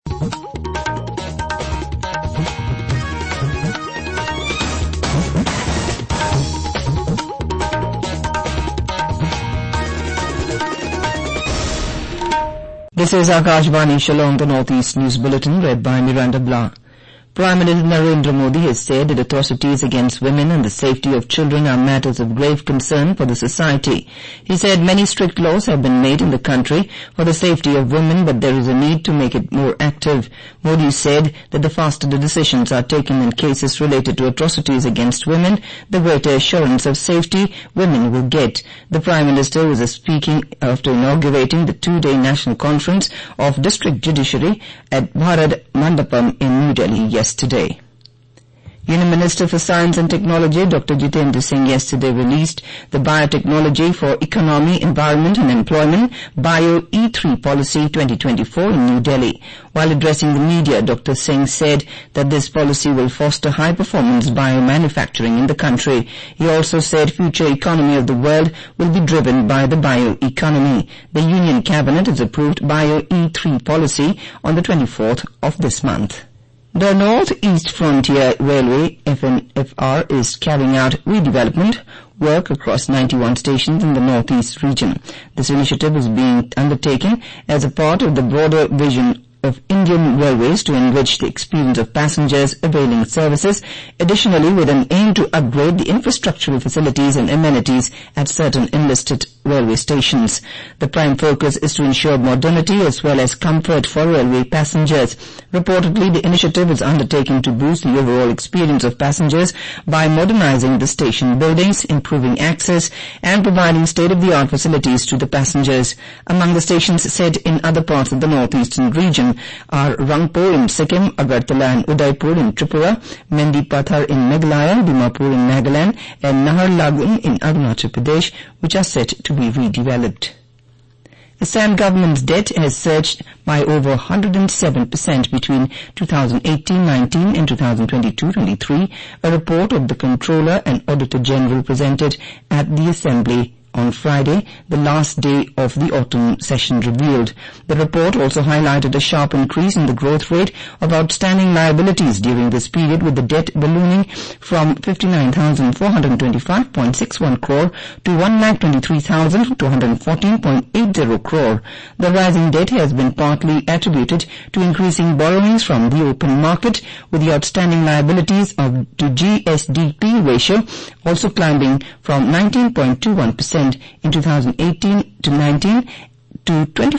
This is Akashvani Shillong, the Northeast News Bulletin, read by Miranda Blah. Prime Minister Narendra Modi has said that atrocities against women and the safety of children are matters of grave concern for the society. He said many strict laws have been made in the country for the safety of women, but there is a need to make it more active. Modi said that the faster the decisions are taken in cases related to atrocities against women, the greater assurance of safety women will get. The Prime Minister was speaking after inaugurating the two-day national conference of district judiciary at Bharat Mandapam in New Delhi yesterday. Union Minister for Science and Technology Dr. Jitendra Singh yesterday released the Biotechnology for Economy, Environment and Employment Bio E3 Policy 2024 in New Delhi. While addressing the media, Dr. Singh said that this policy will foster high-performance biomanufacturing in the country. He also said future economy of the world will be driven by the bioeconomy. The Union Cabinet has approved Bio E3 policy on the 24th of this month. The North East Frontier Railway (FNFR) is carrying out redevelopment work across 91 stations in the Northeast region. This initiative is being undertaken as a part of the broader vision of Indian Railways to enrich the experience of passengers availing services, additionally with an aim to upgrade the infrastructural facilities and amenities at certain enlisted railway stations. The prime focus is to ensure modernity as well as comfort for railway passengers. Reportedly, the initiative is undertaken to boost the overall experience of passengers by modernizing the station buildings, improving access, and providing state-of-the-art facilities to the passengers. Among the stations set in other parts of the northeastern region are Rangpur in Sikkim, Agartala and Udaipur in Tripura, Mendi Pathar in Meghalaya, Dimapur in Nagaland, and Naharlagun in Arunachal Pradesh, which are set to be redeveloped. Assam government's debt has surged by over 107% between 2018-19 and 2022-23, a report of the Controller and Auditor General presented at the Assembly on Friday, the last day of the autumn session, revealed. The report also highlighted a sharp increase in the growth rate of outstanding liabilities during this period, with the debt ballooning from 59,425.61 crore to 1,23,214.80 crore. The rising debt has been partly attributed to increasing borrowings from the open market, with the outstanding liabilities to GSDP ratio also climbing from 19.21% in 2018-19 to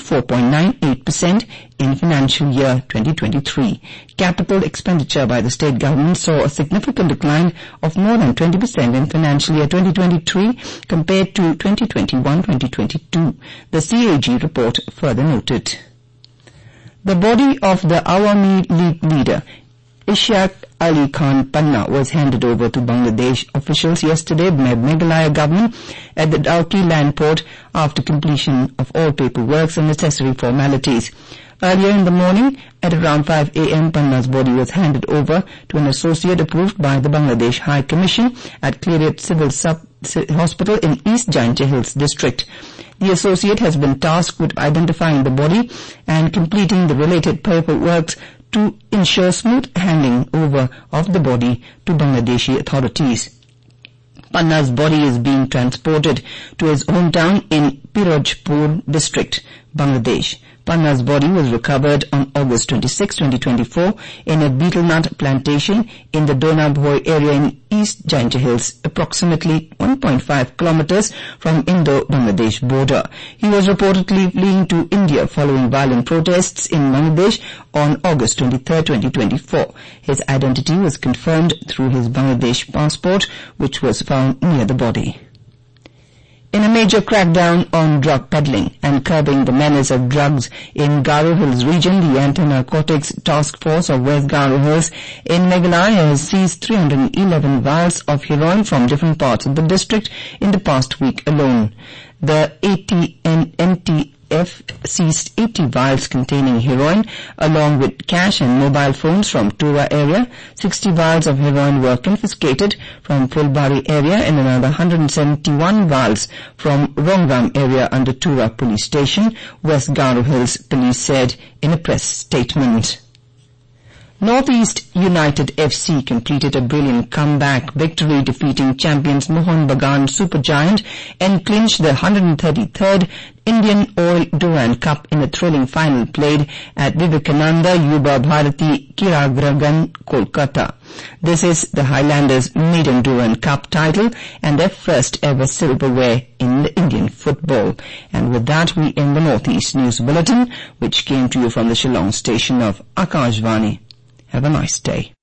24.98% in financial year 2023. Capital expenditure by the state government saw a significant decline of more than 20% in financial year 2023 compared to 2021-2022. The CAG report further noted. The body of the Awami League leader Ishaq Ali Khan Panna was handed over to Bangladesh officials yesterday by Meghalaya government at the Dauki land port after completion of all paperwork and necessary formalities. Earlier in the morning, at around 5 a.m., Panna's body was handed over to an associate approved by the Bangladesh High Commission at Cleared Civil Hospital in East Jaintia Hills district. The associate has been tasked with identifying the body and completing the related paperwork to ensure smooth handing over of the body to Bangladeshi authorities. Panna's body is being transported to his hometown in Pirojpur district, Bangladesh. Panna's body was recovered on August 26, 2024 in a betel nut plantation in the Donabhoi area in East Jaintia Hills, approximately 1.5 kilometers from Indo-Bangladesh border. He was reportedly fleeing to India following violent protests in Bangladesh on August 23, 2024. His identity was confirmed through his Bangladesh passport, which was found near the body. In a major crackdown on drug peddling and curbing the menace of drugs in Garo Hills region, the Anti-Narcotics Task Force of West Garo Hills in Meghalaya has seized 311 vials of heroin from different parts of the district in the past week alone. The UNICEF seized 80 vials containing heroin along with cash and mobile phones from Tura area. 60 vials of heroin were confiscated from Fulbari area and another 171 vials from Rongram area under Tura police station, West Garo Hills police said in a press statement. Northeast United FC completed a brilliant comeback victory defeating champions Mohun Bagan Supergiant and clinched the 133rd Indian Oil Durand Cup in a thrilling final played at Vivekananda Yuba Bharati Kiragragan, Kolkata. This is the Highlanders' maiden Durand Cup title and their first ever silverware in the Indian football. And with that we end the Northeast News Bulletin, which came to you from the Shillong station of Akashvani. Have a nice day.